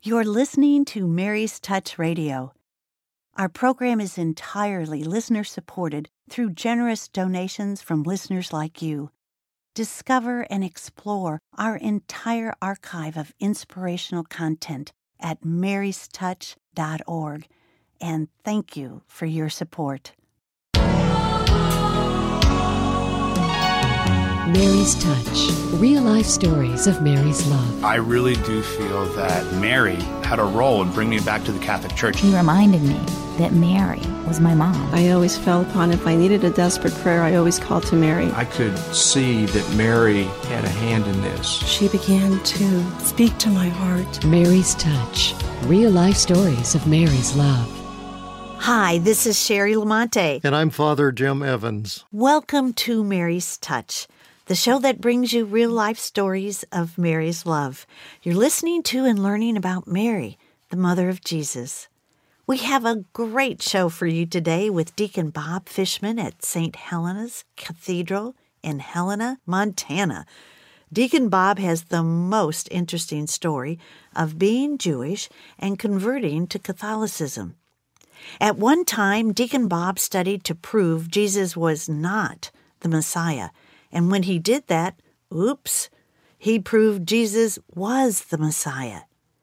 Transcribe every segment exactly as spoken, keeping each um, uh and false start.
You're listening to Mary's Touch Radio. Our program is entirely listener-supported through generous donations from listeners like you. Discover and explore our entire archive of inspirational content at marys touch dot org, and thank you for your support. Mary's Touch, real-life stories of Mary's love. I really do feel that Mary had a role in bringing me back to the Catholic Church. He reminded me that Mary was my mom. I always fell upon, if I needed a desperate prayer, I always called to Mary. I could see that Mary had a hand in this. She began to speak to my heart. Mary's Touch, real-life stories of Mary's love. Hi, this is Sherry Lamonte. And I'm Father Jim Evans. Welcome to Mary's Touch, the show that brings you real-life stories of Mary's love. You're listening to and learning about Mary, the mother of Jesus. We have a great show for you today with Deacon Bob Fishman at Saint Helena's Cathedral in Helena, Montana. Deacon Bob has the most interesting story of being Jewish and converting to Catholicism. At one time, Deacon Bob studied to prove Jesus was not the Messiah. And when he did that, oops, he proved Jesus was the Messiah.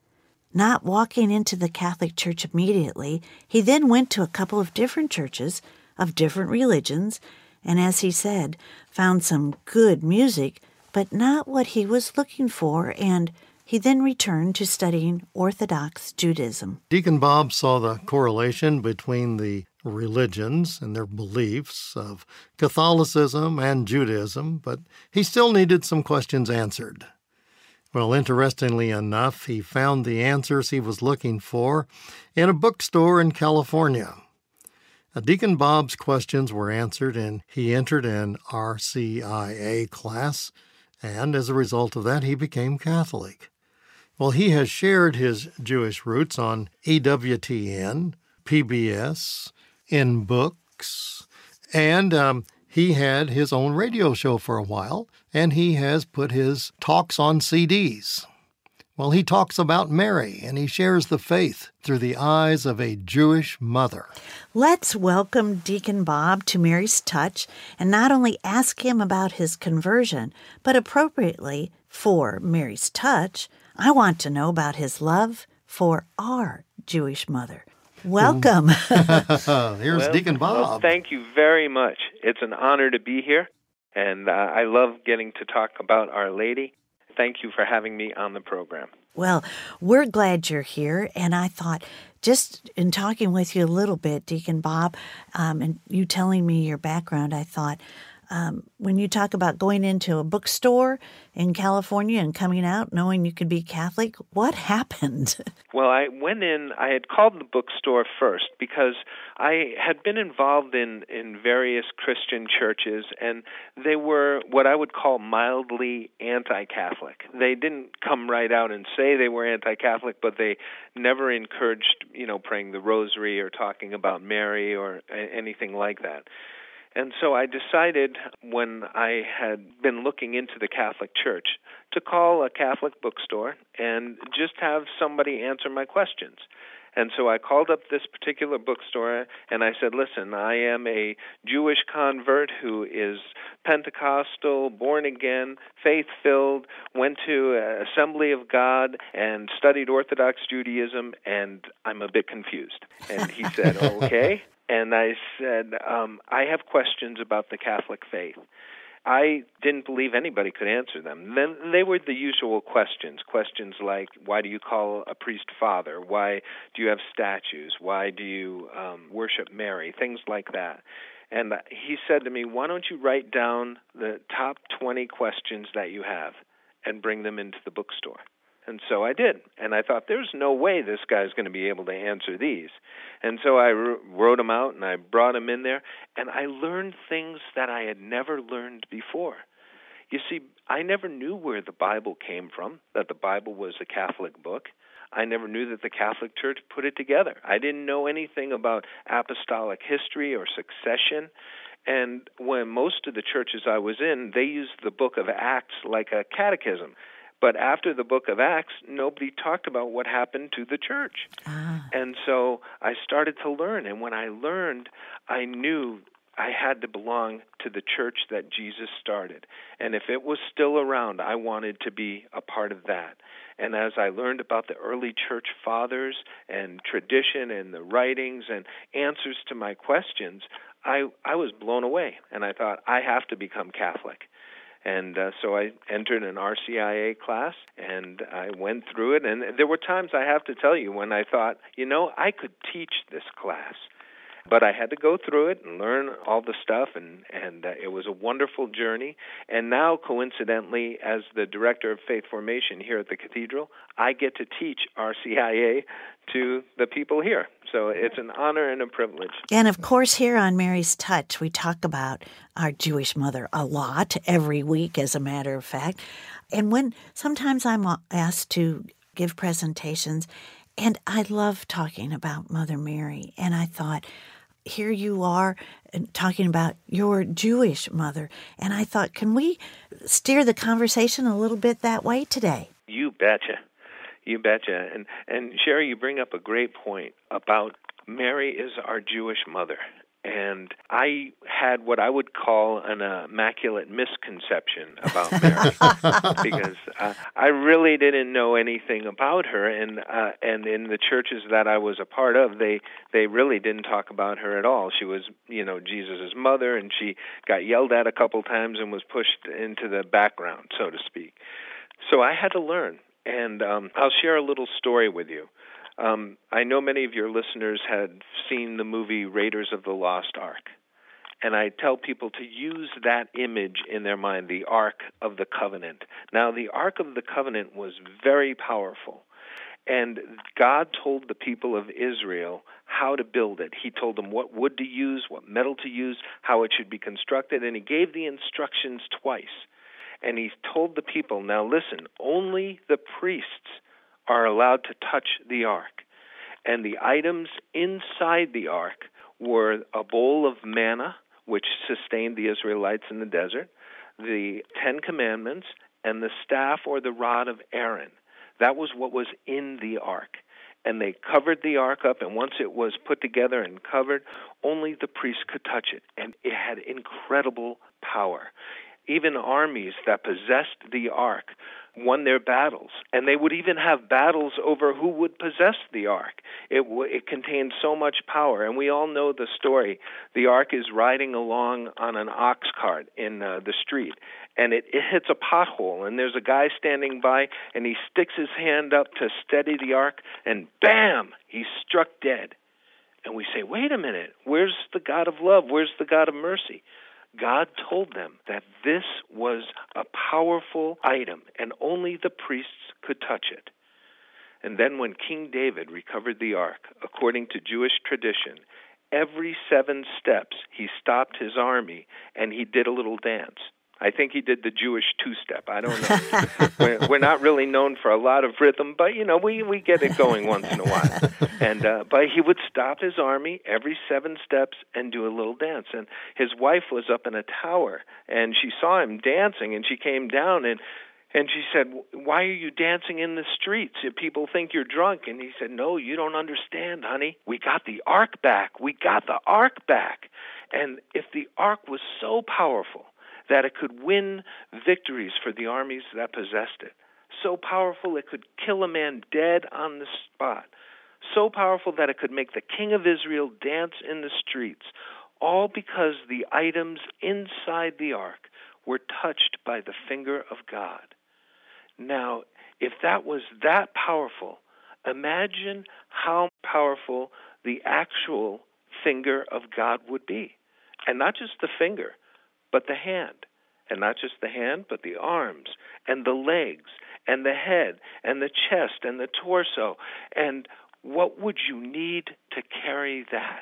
Not walking into the Catholic Church immediately, he then went to a couple of different churches of different religions, and as he said, found some good music, but not what he was looking for, and he then returned to studying Orthodox Judaism. Deacon Bob saw the correlation between the religions and their beliefs of Catholicism and Judaism, but he still needed some questions answered. Well, interestingly enough, he found the answers he was looking for in a bookstore in California. Now, Deacon Bob's questions were answered, and he entered an R C I A class, and as a result of that, he became Catholic. Well, he has shared his Jewish roots on E W T N, P B S, in books, and um, he had his own radio show for a while, and he has put his talks on C Ds. Well, he talks about Mary, and he shares the faith through the eyes of a Jewish mother. Let's welcome Deacon Bob to Mary's Touch and not only ask him about his conversion, but appropriately for Mary's Touch, I want to know about his love for our Jewish mother. Welcome. Here's well, Deacon Bob. Well, thank you very much. It's an honor to be here, and uh, I love getting to talk about Our Lady. Thank you for having me on the program. Well, we're glad you're here, and I thought, just in talking with you a little bit, Deacon Bob, um, and you telling me your background, I thought, Um, when you talk about going into a bookstore in California and coming out knowing you could be Catholic, what happened? Well, I went in, I had called the bookstore first because I had been involved in, in various Christian churches, and they were what I would call mildly anti-Catholic. They didn't come right out and say they were anti-Catholic, but they never encouraged, you know, praying the rosary or talking about Mary or a- anything like that. And so I decided, when I had been looking into the Catholic Church, to call a Catholic bookstore and just have somebody answer my questions. And so I called up this particular bookstore and I said, listen, I am a Jewish convert who is Pentecostal, born again, faith-filled, went to Assembly of God and studied Orthodox Judaism, and I'm a bit confused. And he said, okay. And I said, um, I have questions about the Catholic faith. I didn't believe anybody could answer them. Then they were the usual questions, questions like, why do you call a priest father? Why do you have statues? Why do you um, worship Mary? Things like that. And he said to me, why don't you write down the top twenty questions that you have and bring them into the bookstore? And so I did. And I thought, there's no way this guy's going to be able to answer these. And so I wrote them out and I brought them in there. And I learned things that I had never learned before. You see, I never knew where the Bible came from, that the Bible was a Catholic book. I never knew that the Catholic Church put it together. I didn't know anything about apostolic history or succession. And when most of the churches I was in, they used the book of Acts like a catechism. But after the book of Acts, nobody talked about what happened to the church. Ah. And so I started to learn, and when I learned, I knew I had to belong to the church that Jesus started. And if it was still around, I wanted to be a part of that. And as I learned about the early church fathers and tradition and the writings and answers to my questions, I, I was blown away. And I thought, I have to become Catholic. And uh, so I entered an R C I A class, and I went through it. And there were times, I have to tell you, when I thought, you know, I could teach this class. But I had to go through it and learn all the stuff, and, and uh, it was a wonderful journey. And now, coincidentally, as the director of faith formation here at the cathedral, I get to teach R C I A to the people here. So it's an honor and a privilege. And of course, here on Mary's Touch, we talk about our Jewish mother a lot, every week, as a matter of fact. And when sometimes I'm asked to give presentations, and I love talking about Mother Mary, and I thought, here you are talking about your Jewish mother. And I thought, can we steer the conversation a little bit that way today? You betcha. You betcha. And, and Sherry, you bring up a great point about Mary is our Jewish mother. And I had what I would call an uh, immaculate misconception about Mary because uh, I really didn't know anything about her, and uh, and in the churches that I was a part of, they they really didn't talk about her at all. She was, you know, Jesus' mother, and she got yelled at a couple times and was pushed into the background, so to speak. So I had to learn, and um, I'll share a little story with you. Um, I know many of your listeners had seen the movie Raiders of the Lost Ark, and I tell people to use that image in their mind, the Ark of the Covenant. Now, the Ark of the Covenant was very powerful, and God told the people of Israel how to build it. He told them what wood to use, what metal to use, how it should be constructed, and he gave the instructions twice. And he told the people, now listen, only the priests are allowed to touch the ark. And the items inside the ark were a bowl of manna, which sustained the Israelites in the desert, the Ten Commandments, and the staff or the rod of Aaron. That was what was in the ark. And they covered the ark up, and once it was put together and covered, only the priests could touch it. And it had incredible power. Even armies that possessed the ark won their battles, and they would even have battles over who would possess the ark. It, w- it contained so much power, and we all know the story. The ark is riding along on an ox cart in uh, the street, and it, it hits a pothole, and there's a guy standing by, and he sticks his hand up to steady the ark, and bam, he's struck dead. And we say, wait a minute, where's the God of love? Where's the God of mercy? God told them that this was a powerful item, and only the priests could touch it. And then when King David recovered the ark, according to Jewish tradition, every seven steps he stopped his army and he did a little dance. I think he did the Jewish two-step. I don't know. we're, we're not really known for a lot of rhythm, but, you know, we, we get it going once in a while. And uh, but he would stop his army every seven steps and do a little dance. And his wife was up in a tower, and she saw him dancing, and she came down, and and she said, why are you dancing in the streets? If people think you're drunk. And he said, no, you don't understand, honey. We got the ark back. We got the ark back. And if the ark was so powerful that it could win victories for the armies that possessed it, so powerful it could kill a man dead on the spot, so powerful that it could make the king of Israel dance in the streets, all because the items inside the ark were touched by the finger of God. Now, if that was that powerful, imagine how powerful the actual finger of God would be. And not just the finger, but the hand. And not just the hand, but the arms and the legs and the head and the chest and the torso. And what would you need to carry that?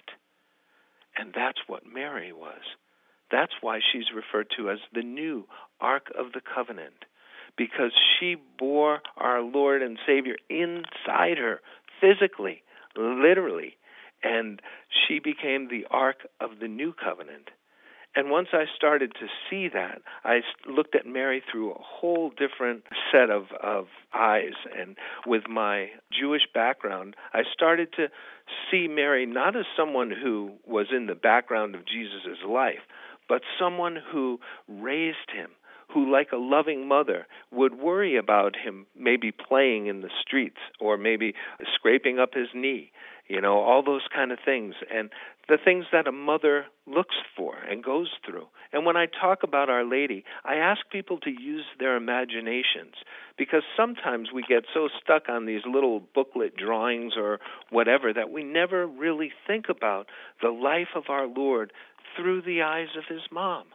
And that's what Mary was. That's why she's referred to as the new Ark of the Covenant, because she bore our Lord and Savior inside her, physically, literally, and she became the Ark of the New Covenant. And once I started to see that, I looked at Mary through a whole different set of, of eyes. And with my Jewish background, I started to see Mary not as someone who was in the background of Jesus' life, but someone who raised him, who, like a loving mother, would worry about him maybe playing in the streets or maybe scraping up his knee, you know, all those kind of things, and the things that a mother looks for and goes through. And when I talk about Our Lady, I ask people to use their imaginations, because sometimes we get so stuck on these little booklet drawings or whatever that we never really think about the life of our Lord through the eyes of his mom.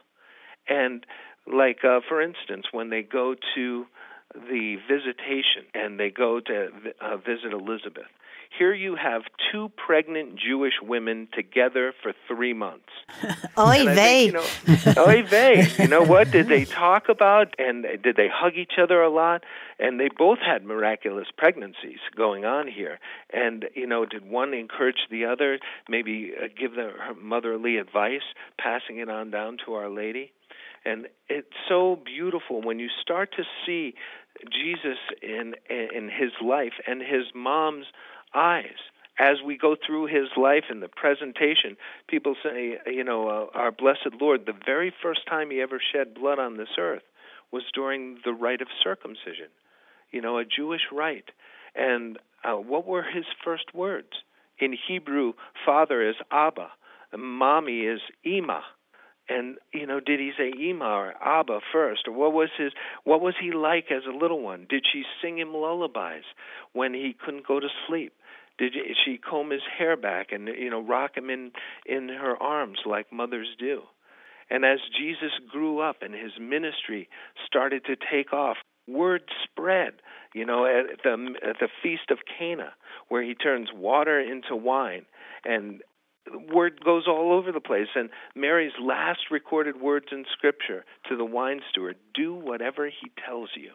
And like, uh, for instance, when they go to the visitation and they go to uh, visit Elizabeth, here you have two pregnant Jewish women together for three months. Oy vey. You know, oy vey. You know what? Did they talk about and did they hug each other a lot? And they both had miraculous pregnancies going on here. And, you know, did one encourage the other, maybe uh, give them her motherly advice, passing it on down to Our Lady? And it's so beautiful when you start to see Jesus in in his life and his mom's eyes. As we go through his life in the presentation, people say, you know, uh, our blessed Lord, the very first time he ever shed blood on this earth was during the rite of circumcision, you know, a Jewish rite. And uh, what were his first words? In Hebrew, father is Abba, and mommy is Ima. And, you know, did he say Ima or Abba first? Or what was his? What was he like as a little one? Did she sing him lullabies when he couldn't go to sleep? Did she comb his hair back and, you know, rock him in, in her arms like mothers do? And as Jesus grew up and his ministry started to take off, word spread, you know, at the, at the Feast of Cana, where he turns water into wine, and word goes all over the place. And Mary's last recorded words in Scripture to the wine steward, do whatever he tells you.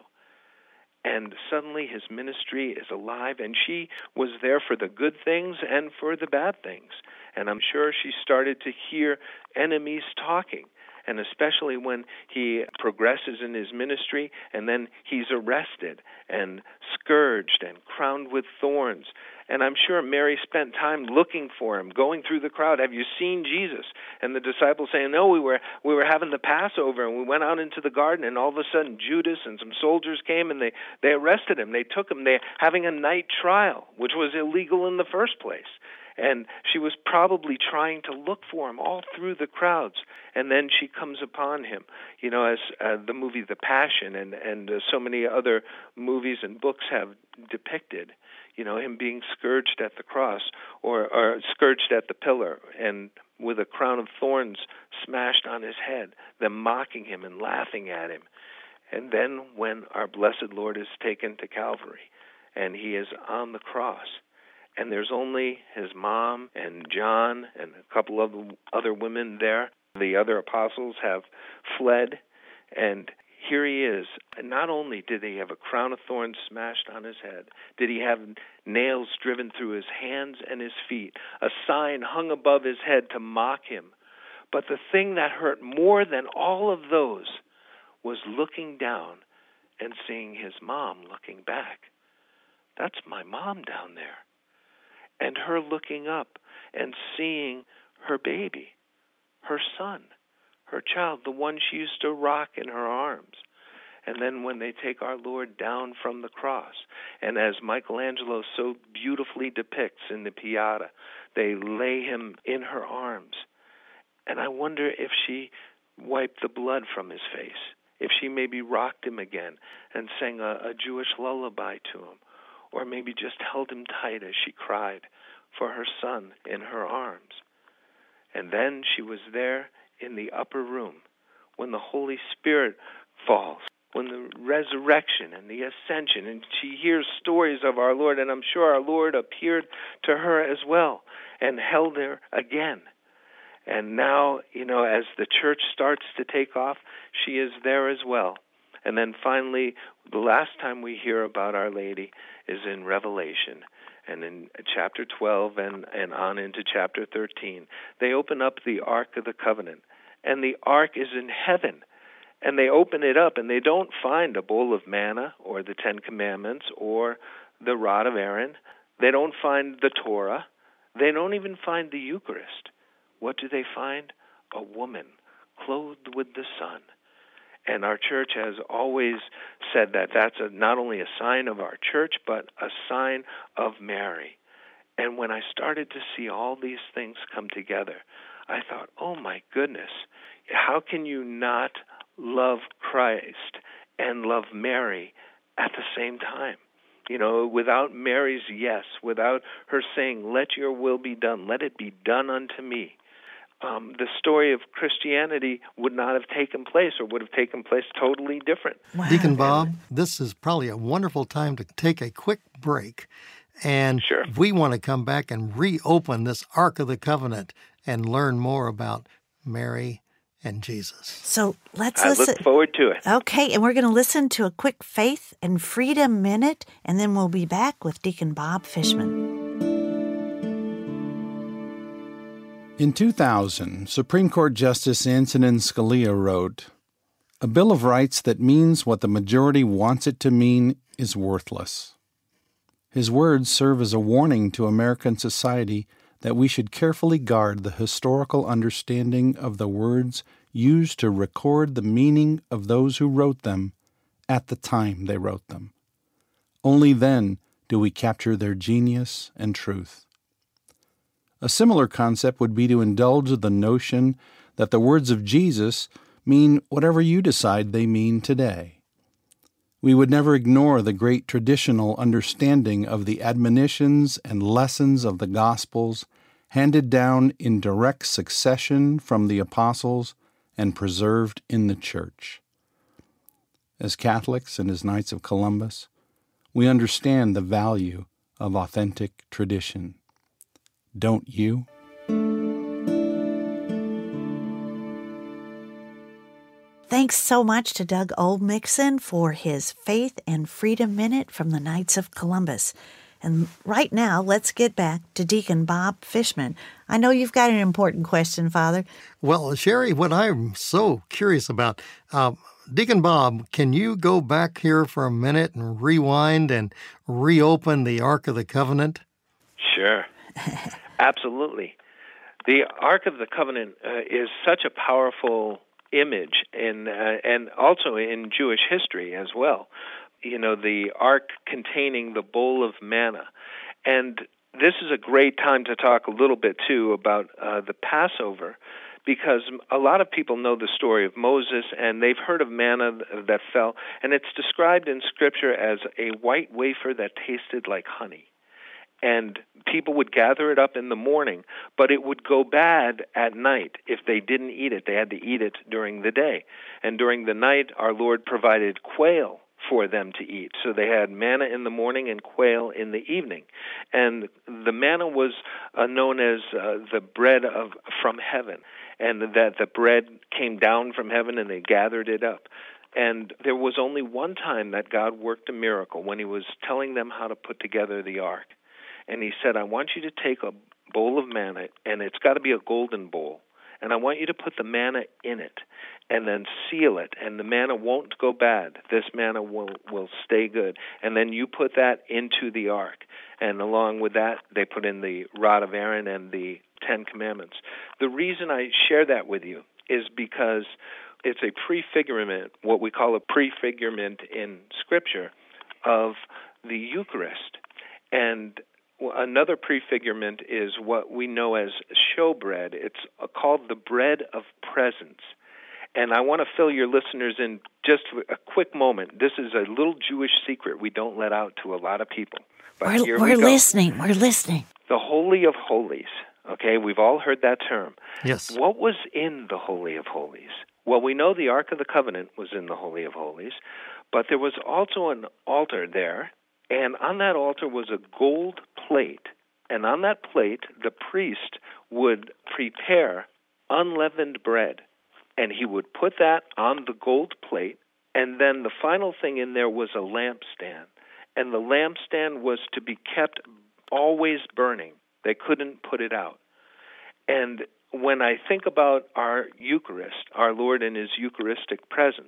And suddenly his ministry is alive, and she was there for the good things and for the bad things. And I'm sure she started to hear enemies talking, and especially when he progresses in his ministry, and then he's arrested and scourged and crowned with thorns. And I'm sure Mary spent time looking for him, going through the crowd. Have you seen Jesus? And the disciples saying, no, we were we were having the Passover, and we went out into the garden, and all of a sudden Judas and some soldiers came, and they, they arrested him. They took him. They're having a night trial, which was illegal in the first place. And she was probably trying to look for him all through the crowds. And then she comes upon him, you know, as uh, the movie The Passion and, and uh, so many other movies and books have depicted, you know, him being scourged at the cross or, or scourged at the pillar and with a crown of thorns smashed on his head, them mocking him and laughing at him. And then when our blessed Lord is taken to Calvary and he is on the cross, and there's only his mom and John and a couple of other women there. The other apostles have fled, and here he is. And not only did he have a crown of thorns smashed on his head, did he have nails driven through his hands and his feet, a sign hung above his head to mock him. But the thing that hurt more than all of those was looking down and seeing his mom looking back. That's my mom down there. And her looking up and seeing her baby, her son, her child, the one she used to rock in her arms. And then when they take our Lord down from the cross, and as Michelangelo so beautifully depicts in the Pietà, they lay him in her arms. And I wonder if she wiped the blood from his face, if she maybe rocked him again and sang a, a Jewish lullaby to him, or maybe just held him tight as she cried for her son in her arms. And then she was there in the upper room when the Holy Spirit falls, when the resurrection and the ascension, and she hears stories of our Lord, and I'm sure our Lord appeared to her as well and held her again. And now, you know, as the church starts to take off, she is there as well. And then finally, the last time we hear about Our Lady is in Revelation, and in chapter twelve and, and on into chapter thirteen. They open up the Ark of the Covenant, and the ark is in heaven. And they open it up, and they don't find a bowl of manna or the Ten Commandments or the rod of Aaron. They don't find the Torah. They don't even find the Eucharist. What do they find? A woman clothed with the sun. And our church has always said that that's a, not only a sign of our church, but a sign of Mary. And when I started to see all these things come together, I thought, oh my goodness, how can you not love Christ and love Mary at the same time? You know, without Mary's yes, without her saying, let your will be done, let it be done unto me, um, the story of Christianity would not have taken place, or would have taken place totally different. Wow. Deacon Bob, this is probably a wonderful time to take a quick break. And sure. we want to come back and reopen this Ark of the Covenant and learn more about Mary and Jesus. So let's I listen. look forward to it. Okay, and we're going to listen to a quick Faith and Freedom Minute, and then we'll be back with Deacon Bob Fishman. In two thousand, Supreme Court Justice Antonin Scalia wrote, "A Bill of Rights that means what the majority wants it to mean is worthless." His words serve as a warning to American society that we should carefully guard the historical understanding of the words used to record the meaning of those who wrote them at the time they wrote them. Only then do we capture their genius and truth. A similar concept would be to indulge the notion that the words of Jesus mean whatever you decide they mean today. We would never ignore the great traditional understanding of the admonitions and lessons of the Gospels handed down in direct succession from the apostles and preserved in the Church. As Catholics and as Knights of Columbus, we understand the value of authentic tradition. Don't you? Thanks so much to Doug Oldmixon for his Faith and Freedom Minute from the Knights of Columbus. And right now, let's get back to Deacon Bob Fishman. I know you've got an important question, Father. Well, Sherry, what I'm so curious about, uh, Deacon Bob, can you go back here for a minute and rewind and reopen the Ark of the Covenant? Sure. Absolutely. The Ark of the Covenant uh, is such a powerful image, in, uh, and also in Jewish history as well. You know, the ark containing the bowl of manna. And this is a great time to talk a little bit, too, about uh, the Passover, because a lot of people know the story of Moses, and they've heard of manna that fell, and it's described in Scripture as a white wafer that tasted like honey. And people would gather it up in the morning, but it would go bad at night if they didn't eat it. They had to eat it during the day. And during the night, our Lord provided quail for them to eat. So they had manna in the morning and quail in the evening. And the manna was uh, known as uh, the bread of from heaven, and that the bread came down from heaven and they gathered it up. And there was only one time that God worked a miracle, when he was telling them how to put together the ark. And he said, I want you to take a bowl of manna, and it's got to be a golden bowl, and I want you to put the manna in it and then seal it, and the manna won't go bad. This manna will, will stay good. And then you put that into the ark. And along with that, they put in the rod of Aaron and the Ten Commandments. The reason I share that with you is because it's a prefigurement, what we call a prefigurement in Scripture, of the Eucharist. And another prefigurement is what we know as showbread. It's called the bread of presence. And I want to fill your listeners in just a quick moment. This is a little Jewish secret we don't let out to a lot of people. But we're here we're we go. listening. We're listening. The Holy of Holies. Okay, we've all heard that term. Yes. What was in the Holy of Holies? Well, we know the Ark of the Covenant was in the Holy of Holies, but there was also an altar there, and on that altar was a gold plate, and on that plate the priest would prepare unleavened bread, and he would put that on the gold plate, and then the final thing in there was a lampstand, and the lampstand was to be kept always burning. They couldn't put it out. And when I think about our Eucharist, our Lord in his Eucharistic presence,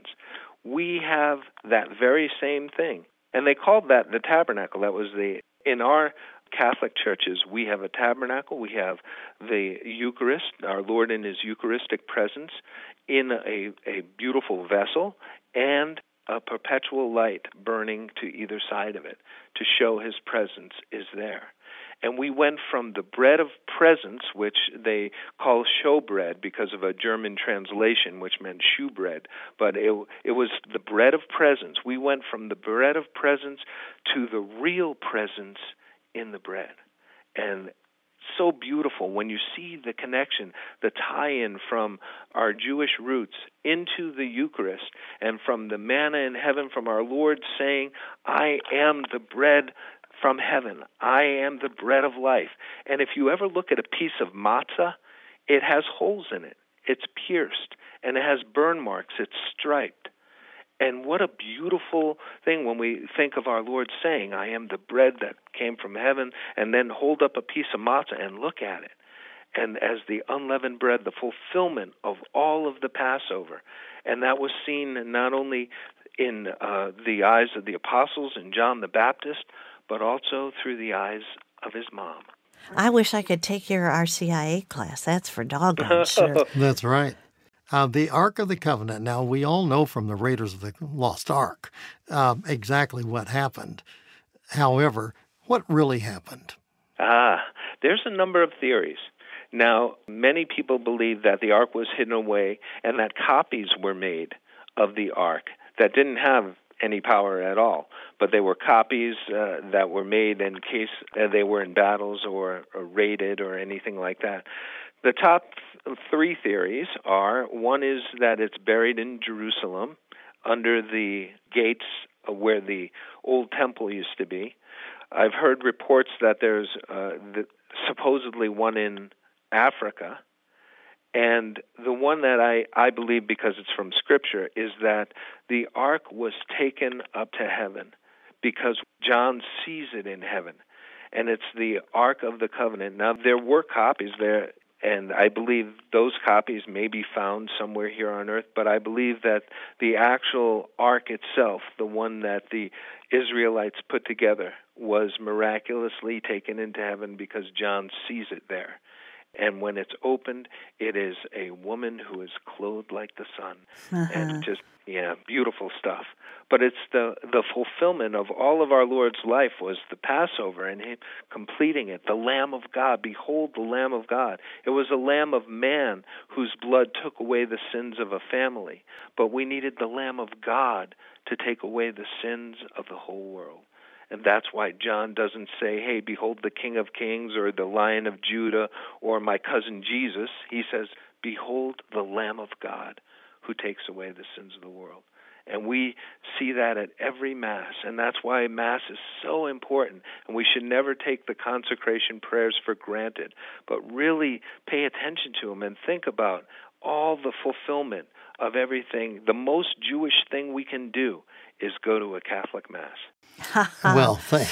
we have that very same thing. And they called that the tabernacle. That was the, in our Catholic churches, we have a tabernacle, we have the Eucharist, our Lord in his Eucharistic presence, in a, a beautiful vessel, and a perpetual light burning to either side of it to show his presence is there. And we went from the bread of presence, which they call showbread because of a German translation, which meant shoe bread, but it, it was the bread of presence. We went from the bread of presence to the real presence in the bread. And so beautiful when you see the connection, the tie-in from our Jewish roots into the Eucharist, and from the manna in heaven, from our Lord saying, I am the bread from heaven. I am the bread of life. And if you ever look at a piece of matzah, it has holes in it. It's pierced, and it has burn marks. It's striped. And what a beautiful thing when we think of our Lord saying, I am the bread that came from heaven, and then hold up a piece of matzah and look at it. And as the unleavened bread, the fulfillment of all of the Passover. And that was seen not only in uh, the eyes of the apostles and John the Baptist, but also through the eyes of his mom. I wish I could take your R C I A class. That's for doggone sure. That's right. Uh, the Ark of the Covenant. Now, we all know from the Raiders of the Lost Ark uh, exactly what happened. However, what really happened? Ah, there's a number of theories. Now, many people believe that the Ark was hidden away and that copies were made of the Ark that didn't have any power at all, but they were copies uh, that were made in case uh, they were in battles or, or raided or anything like that. The top th- three theories are, one is that it's buried in Jerusalem under the gates where the old temple used to be. I've heard reports that there's uh, the, supposedly one in Africa. And the one that I, I believe, because it's from Scripture, is that the ark was taken up to heaven because John sees it in heaven. And it's the Ark of the Covenant. Now, there were copies there, and I believe those copies may be found somewhere here on earth, but I believe that the actual ark itself, the one that the Israelites put together, was miraculously taken into heaven because John sees it there. And when it's opened, it is a woman who is clothed like the sun. Uh-huh. And just, yeah, beautiful stuff. But it's the, the fulfillment of all of our Lord's life was the Passover and him completing it. The Lamb of God, behold the Lamb of God. It was a Lamb of man whose blood took away the sins of a family. But we needed the Lamb of God to take away the sins of the whole world. And that's why John doesn't say, hey, behold the King of Kings or the Lion of Judah or my cousin Jesus. He says, behold the Lamb of God who takes away the sins of the world. And we see that at every Mass, and that's why Mass is so important. And we should never take the consecration prayers for granted, but really pay attention to them and think about all the fulfillment of everything. The most Jewish thing we can do is go to a Catholic Mass. Well, thank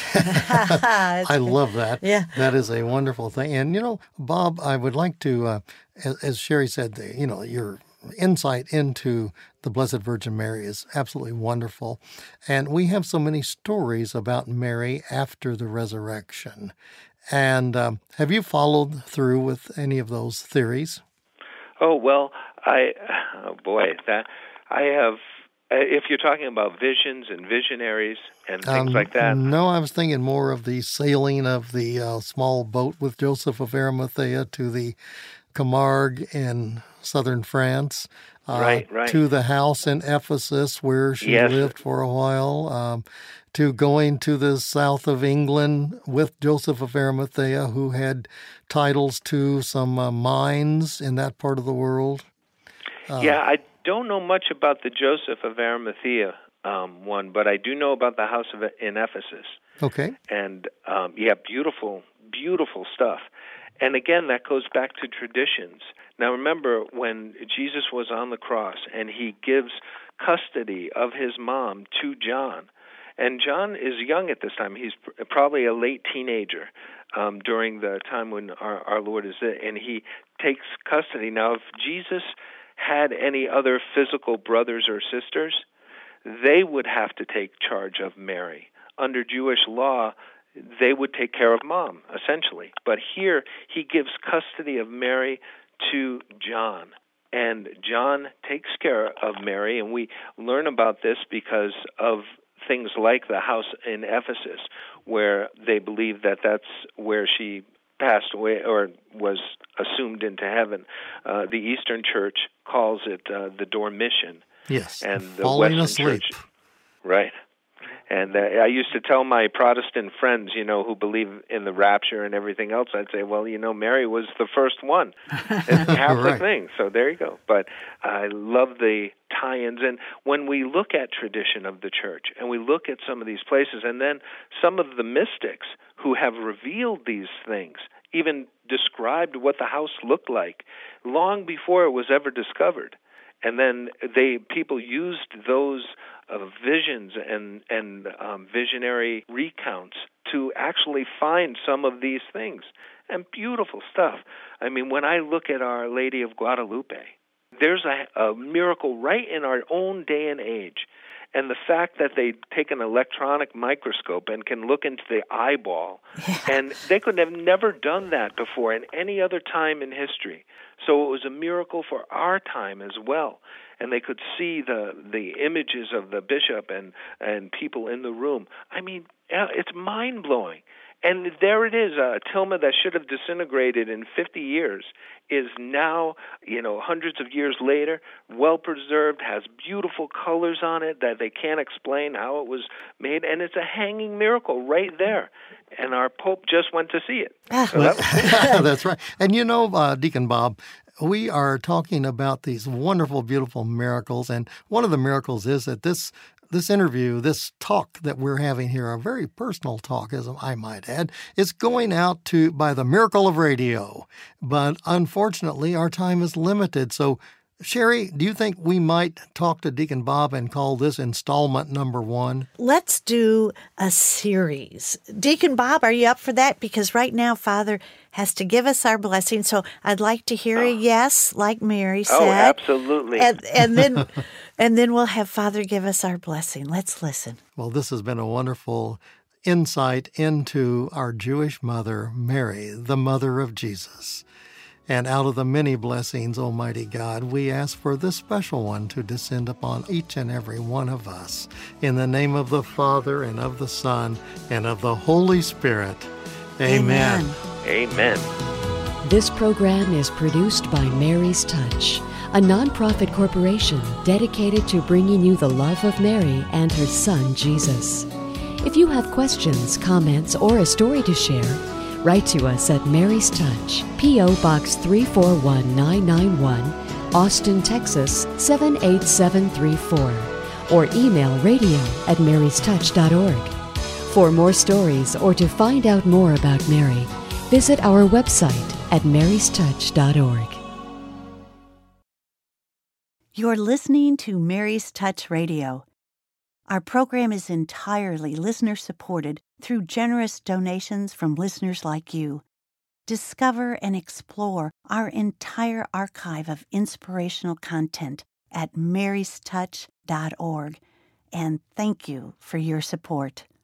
I love that. Yeah. That is a wonderful thing. And, you know, Bob, I would like to, uh, as, as Sherry said, you know, your insight into the Blessed Virgin Mary is absolutely wonderful. And we have so many stories about Mary after the resurrection. And um, have you followed through with any of those theories? Oh, well, I, oh boy, that I have. If you're talking about visions and visionaries and things um, like that. No, I was thinking more of the sailing of the uh, small boat with Joseph of Arimathea to the Camargue in southern France. Uh, right, right. To the house in Ephesus where she yes. lived for a while. Um, to going to the south of England with Joseph of Arimathea, who had titles to some uh, mines in that part of the world. Uh, yeah, I don't know much about the Joseph of Arimathea um, one, but I do know about the house of in Ephesus. Okay. And, um, yeah, beautiful, beautiful stuff. And again, that goes back to traditions. Now, remember, when Jesus was on the cross and he gives custody of his mom to John, and John is young at this time. He's probably a late teenager. um, during the time when our, our Lord is there, and he takes custody. Now, if Jesus had any other physical brothers or sisters, they would have to take charge of Mary. Under Jewish law, they would take care of mom, essentially. But here, he gives custody of Mary to John. And John takes care of Mary, and we learn about this because of things like the house in Ephesus, where they believe that that's where she passed away or was assumed into heaven. Uh, the Eastern Church calls it uh, the Dormition. Yes, and the falling Western asleep. Church, right. And uh, I used to tell my Protestant friends, you know, who believe in the rapture and everything else, I'd say, well, you know, Mary was the first one. It's half Right. the thing, so there you go. But I love the tie-ins. And when we look at tradition of the church, and we look at some of these places, and then some of the mystics who have revealed these things, even described what the house looked like long before it was ever discovered. And then they people used those uh, visions and and um, visionary recounts to actually find some of these things. And beautiful stuff. I mean, when I look at Our Lady of Guadalupe, there's a, a miracle right in our own day and age. And the fact that they take an electronic microscope and can look into the eyeball, Yeah. and they could have never done that before in any other time in history. So it was a miracle for our time as well. And they could see the the images of the bishop and, and people in the room. I mean, it's mind-blowing. And there it is, a tilma that should have disintegrated in fifty years is now, you know, hundreds of years later, well-preserved, has beautiful colors on it that they can't explain how it was made, and it's a hanging miracle right there. And our Pope just went to see it. So that was cool. That's right. And you know, uh, Deacon Bob, we are talking about these wonderful, beautiful miracles, and one of the miracles is that this This interview, this talk that we're having here, a very personal talk, as I might add, is going out to by the miracle of radio. But unfortunately, our time is limited. So, Sherry, do you think we might talk to Deacon Bob and call this installment number one? Let's do a series. Deacon Bob, are you up for that? Because right now, Father has to give us our blessing. So I'd like to hear a yes, like Mary said. Oh, absolutely. And, and then and then we'll have Father give us our blessing. Let's listen. Well, this has been a wonderful insight into our Jewish mother, Mary, the mother of Jesus. And out of the many blessings, Almighty God, we ask for this special one to descend upon each and every one of us. In the name of the Father, and of the Son, and of the Holy Spirit. Amen. Amen. This program is produced by Mary's Touch, a nonprofit corporation dedicated to bringing you the love of Mary and her son, Jesus. If you have questions, comments, or a story to share, write to us at Mary's Touch, P O. Box three four one nine nine one, Austin, Texas seven eight seven three four, or email radio at marys touch dot org. For more stories or to find out more about Mary, visit our website at marys touch dot org. You're listening to Mary's Touch Radio. Our program is entirely listener-supported through generous donations from listeners like you. Discover and explore our entire archive of inspirational content at marys touch dot org. And thank you for your support.